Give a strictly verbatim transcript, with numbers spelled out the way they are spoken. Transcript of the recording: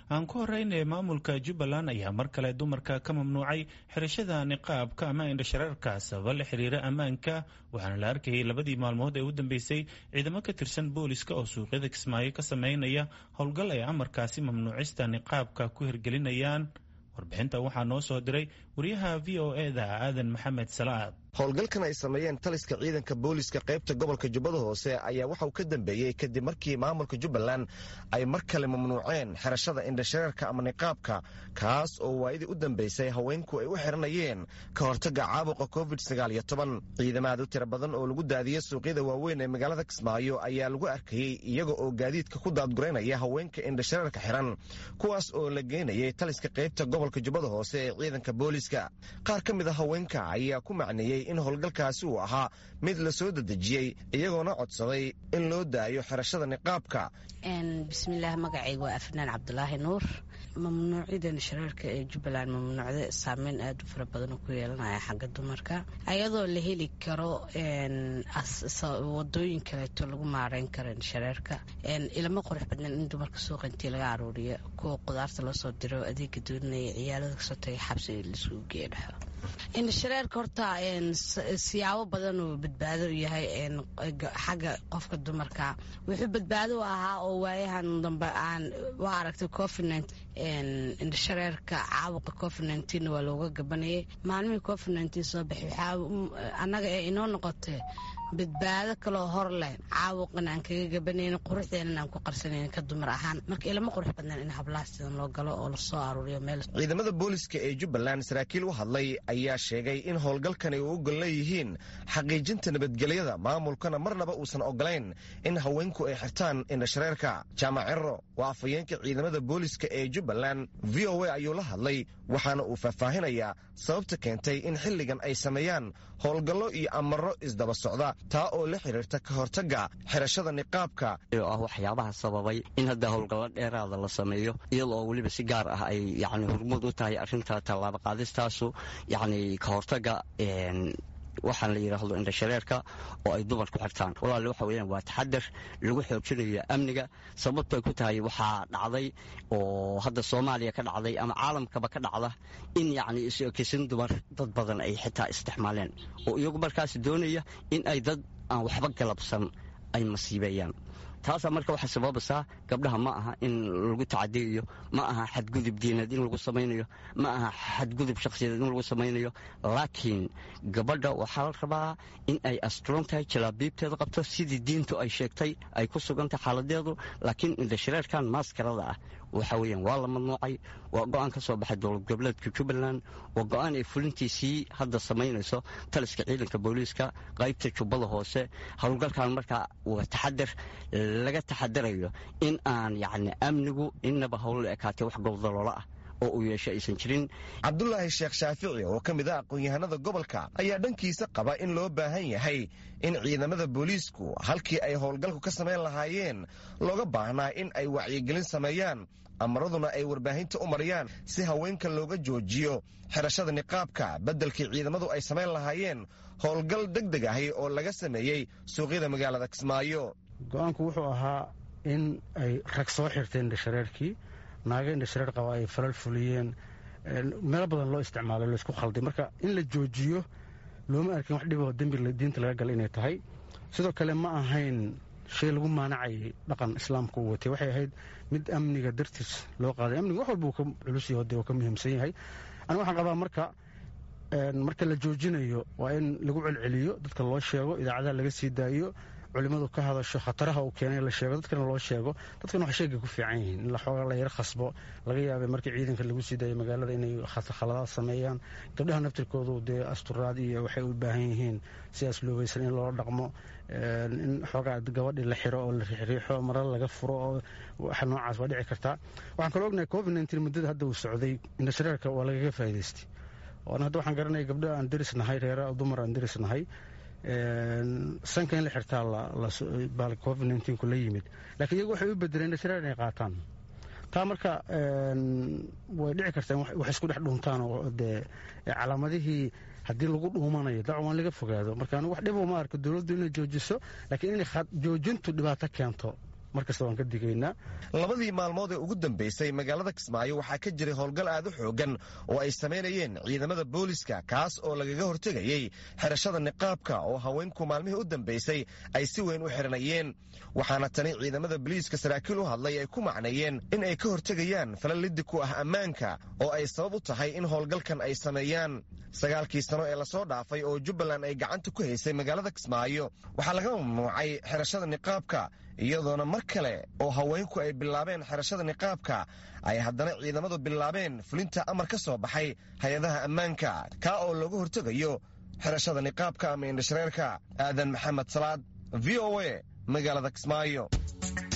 aan ku horeynay maamulka Jubbaland ayaa mar kale dumarka ka mamnuucay xirashada niqaabka ama indhashareerka sabab la xiriira ammaanka waxaana la arkayay labadii maalmood ee u dambeysay ciidamo ka tirsan booliska oo suuqyada Kismaayo ka sameynaya howlgal ay amarkaasi mamnuucista niqaabka ku hirgelinayaan. warbixinta waxaa noo soo diray wariyaha V O E da Aadan Maxamed Salaad. howlgalkan ay sameeyeen taliska ciidanka booliska qaybta gobolka Jubbada Hoose ayaa waxa uu ka dambeeyay kadib markii maamulka Jubbaland ay mar kale mamnuuceen xirashada indhashareerka ama niqaabka kaas oo waayadii u dambeysay haweenku ay u xiranayeen ka hortagga caabuqa covid sagaal iyo toban. ciidamada tiro badan oo lagu daadiyay suuqyada waaweyn ee magaalada Kismaayo ayaa lagu arkayay iyaga oo gaadiidka ku daadgureynaya haweenka indhashareerka xiran kuwaas oo la geynayay taliska qaybta gobolka Jubbada Hoose ee ciidanka booliska. qaar ka mid ah haweenka ayaa ku macneeyay in howlgalkaasi uu ahaa mid la soo dadejiyey iyagoona codsaday in loo daayo xirashada niqaabka. bismillaah magacayga waa Afnaan Cabdulaahi Nuur. mamnuucida indhashareerka ee Jubbaland mamnuucda saameyn aad u fara badan ku yeelanaya xagga dumarka ayadoo la heli karo wadooyin kaleeto lagu maareyn karo indhashareerka. ilama qurux badnan in dumarka suuqa intii laga aruuriyo kuwa qudaarta loo soo diro adeega doonaya ciyaalada kasoo tagay xabsi laisugu geeyo dhexo. indhashareerka horta siyaabo badan uu badbaado u yahay xagga qofka dumarka wuxuu badbaado u ahaa oo waayahan dambe aan waa aragtay covid indhashareerka caabuqa covid nineteen waa looga gabanayay maalmihii covid nineteen soo baxay waxaa annaga ee inoo noqotay badbaado kaloo hor leh caabuqan aan kaga gabanaynin quruxdeenan aan ku qarsanaynin ka dumar ahaan marka ilama qurux badnaan in hablaha sidan loo galo oo lasoo aruuriyo meel. ciidamada booliska ee Jubbaland saraakiil u hadlay ayaa sheegay in howlgalkani u ogol leeyihiin xaqiijinta nabadgelyada maamulkana marnaba uusan ogolayn in haweenku ay xirtaan indhashareerka. Jaamac Cirro waa afhayeenka ciidamada booliska ee Jubbaland V O A ayuu la hadlay waxaana uu faahfaahinayaa sababta keentay in xilligan ay sameeyaan howlgallo iyo amaro isdaba socda taa oo la xiriirta ka hortagga xirashada niqaabka oo ah waxyaabaha sababay in hadda howlgallo dheeraada la sameeyo iyadoo weliba si gaar ah ay yacni hormuud u tahay arrinta tallaabo qaadistaasu yacni ka hortagga waxaan la yidhaahdo indhashareerka oo ay dumar ku xirtaan. walaali waxa weeyaan waa taxadar lagu xoojinayo amniga sababtay ku tahay waxaa dhacday oo hadda Soomaaliya ka dhacday ama caalamkaba ka dhacda in yacni is-eekaysin dumar dad badan ay xitaa isticmaaleen oo iyagu markaas doonaya in ay dad aan waxba galabsan ay masiibeeyaan. taasa marka waxa sababaysaa gabdhaha ma aha in lagu tacadiyo ma aha xadgudub diineed in lagu samaynayo ma aha xadgudub shakhsiyadeed in lagu samaynayo laakiin gabadha waxaa la rabaa in ay asturan tahay jalaabiibteeda qabto sidii diintu ay sheegtay ay ku sugantay xaaladeedu laakiin indhashareerkan maaskarada ah waxa weeyaan waa la mamnuucay waa go'aan ka soo baxay dowlad goboleedka Jubbaland waa go'aan ay fulintiisii hadda samaynayso taliska ciidanka booliska qaybta Jubbada Hoose. howlgalkan marka waa taxadar laga taxadarayo in aan yacni amnigu inaba howl ekaatay wax go'doloola ah oo uu yeeshay aysan jirin. Cabdulaahi Sheekh Shaafici oo ka mid ah aqoon-yahanada gobolka ayaa dhankiisa qaba in loo baahan yahay in ciidamada booliisku halkii ay howlgalku ka sameyn lahaayeen looga baahnaa in ay wacyigelin sameeyaan amaraduna ay warbaahinta u mariyaan si haweenka looga joojiyo xirashada niqaabka beddelkii ciidamadu ay sameyn lahaayeen howlgal degdeg ahi oo laga sameeyey suuqyada magaalada Kismaayo. go-aanku wuxuu ahaa in ay rag soo xirteen indhashareerkii naaga indhashareer qaba ay falal fuliyeen meelo badan loo isticmaalay laisku khalday marka in la joojiyo looma arkin wax dhiboo dembi diinta laga gala inay tahay. sidoo kale ma ahayn shay lagu maanacayay dhaqan islaamka uu watay waxay ahayd mid amniga dartiis loo qaaday. amniga wax walba uu ka culus yahay oo ka muhiimsan yahay. aniga waxaan qabaa marka marka la joojinayo waa in lagu celceliyo dadka loo sheego idaacadaha laga sii daayo culimadu ka hadasho khataraha uu keenay la sheego dadkana loo sheego dadkana wax sheegay ku fiican yihiin in la xooga la yar khasbo laga yaabay markii ciidanka lagu sii daayay magaalada inay khaladaad sameeyaan gabdhaha naftirkoodu dee asturaad iyo waxay u baahan yihiin sidaas loobaysan in loo dhaqmo in xoogaa gabadhii la xiro oo la riixriixo marar laga furo oo waxa noocaas waa dhici kartaa. waxaan kaloo ognahay covid nineteen muddada hadda uu socday indhashareerka waa lagaga faa'iidaystay oo hadda waxaan garanaya gabdho aan deris nahay reera dumar aan deris nahay sanka in la xirtaa bal covid nineteen ku la yimid laakiin iyagu waxay u bedeleen indhashareer inay qaataan. taa marka way dhici kartaa wax isku dhex dhuuntaan oo dee calaamadihii haddii lagu dhuumanayo dacwaan laga fogaado marka anigu wax dhib uma arko dowladdu inay joojiso laakiin inay joojintu dhibaato keento markasta waan ka digaynaa. labadii maalmood ee ugu dambaysay magaalada Kismaayo waxaa ka jiray howlgal aad u xoogan oo ay samaynayeen ciidamada booliska kaas oo lagaga hortegayey xirashada niqaabka oo haweenku maalmihii u dambaysay ay si weyn u xiranayeen. waxaana tani ciidamada booliiska saraakiil u hadlay ay ku macneeyeen in ay ka hortegayaan falal liddi ku ah ammaanka oo ay sabab u tahay in howlgalkan ay sameeyaan. sagaalkii sano ee lasoo dhaafay oo Jubbaland ay gacanta ku haysay magaalada Kismaayo waxaa laga mamnuucay xirashada niqaabka, iyadoona mar kale oo haweenku ay bilaabeen xirashada niqaabka ay haddana ciidamadu bilaabeen fulinta amar ka soo baxay hay-adaha ammaanka kaa oo looga hortegayo xirashada niqaabka ama indhashareerka. aadan maxamed salaad, v o a, magaalada Kismaayo.